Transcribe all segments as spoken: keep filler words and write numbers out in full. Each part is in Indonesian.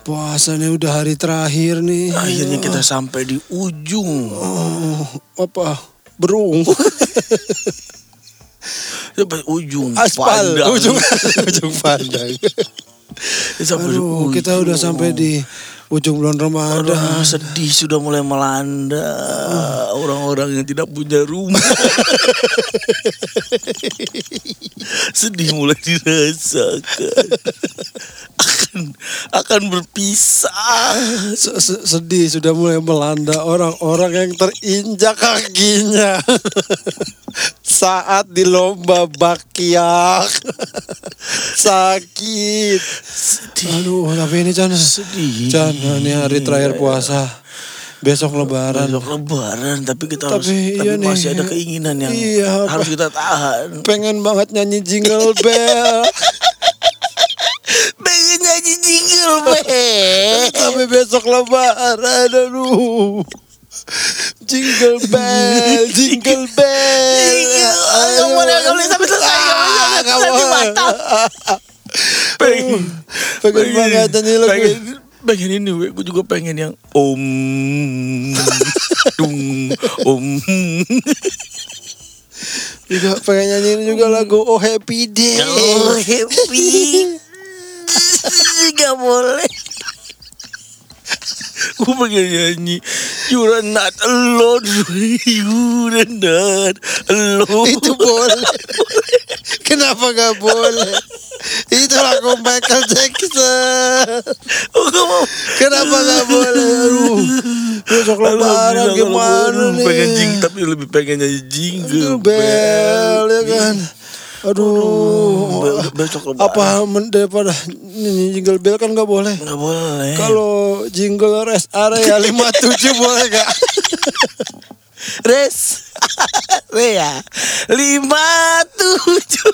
puasa nih udah hari terakhir nih. Akhirnya kita sampai di ujung. Oh, apa? Berung. Sampai ujung Aspal. Padang. Ujung ujung Padang. Sampai di Aduh, ujung. kita udah sampai di ujung bulan Ramadan. Aduh, sedih sudah mulai melanda orang-orang yang tidak punya rumah. Sedih mulai dirasakan. Akan akan berpisah. Sedih sudah mulai melanda orang-orang yang terinjak kakinya saat di lomba bakyak. Sakit. Sedih. Aduh, tapi ini Chan. Sedih. Chan, ini hari terakhir puasa. Besok lebaran. Besok lebaran, tapi kita Tapi harus iya tapi nih. masih ada keinginan yang Iya, harus kita tahan. Pengen banget nyanyi Jingle Bell. Pengen nyanyi Jingle Bell. Tapi besok lebaran, aduh. Jingle Bell, Jingle Bell. Enggak boleh, enggak boleh sampai selesai. Enggak boleh batal. Pengen, pengen banget nyanyi lagu. Pengen, pengen ini, gue juga pengen yang om, dung, om. Juga pengen nyanyiin juga lagu Oh Happy Day. Oh happy. Gak boleh. Gue pengen nyanyi You're not alone. You're not alone. Itu boleh. Kenapa gak boleh? Itu lagu Michael Jackson. Oh, gak mau. Kenapa gak boleh? Aduh, besok lebaran gimana nih? Pengen jing, tapi lebih pengen nyanyi Jingle Bell ya kan. Aduh, besok lebaran. apa men- daripada nyanyi Jingle Bell kan gak boleh. Gak boleh. Kalau Jingle Rest Area lima puluh tujuh boleh gak? Res Rea lima tujuh.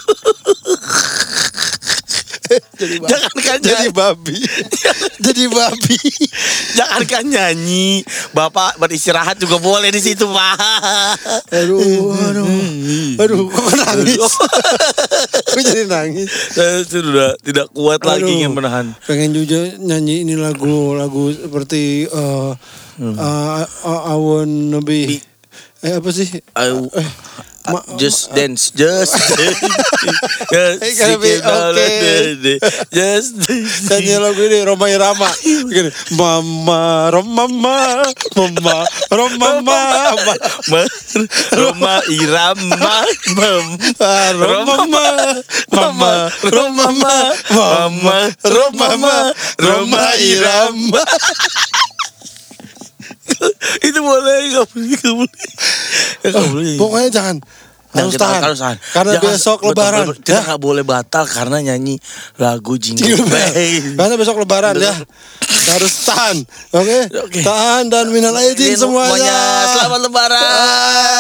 Jadi babi. Jangankan jadi nyanyi. babi. Jadi babi. Jangankan nyanyi, Bapak beristirahat juga boleh di situ, Pak. Aduh, aduh. Aduh, kok nangis? Kok jadi nangis? Saya sudah tidak kuat lagi Aduh, ingin menahan. pengen juga nyanyi ini lagu-lagu seperti uh, Hmm. uh, uh, I wanna be eh apa sih? I, Eh, ma- just dance, just dance. Just I gotta be sing it all okay. day. Just dance. nyanyi lagu ini Roma Irama. Gini, Mama, Roma, Mama, Mama, Roma, Mama, Ma- Roma Irama, Mam. Ah, Roma, Mama, Mama, Roma, Mama, Mama, Roma, Mama, Roma Irama. Itu boleh, nggak boleh, nggak boleh. Nggak boleh. Pokoknya jangan. Harus Jangan- tahan. harus tahan. Karena Jangan- besok betul, lebaran. betul, kita Ya. nggak boleh batal karena nyanyi lagu Jingle Jingle Bell. Bell. Karena besok lebaran ya. Kita harus tahan. Oke? Oke. Tahan dan minal aidin semuanya. Selamat lebaran.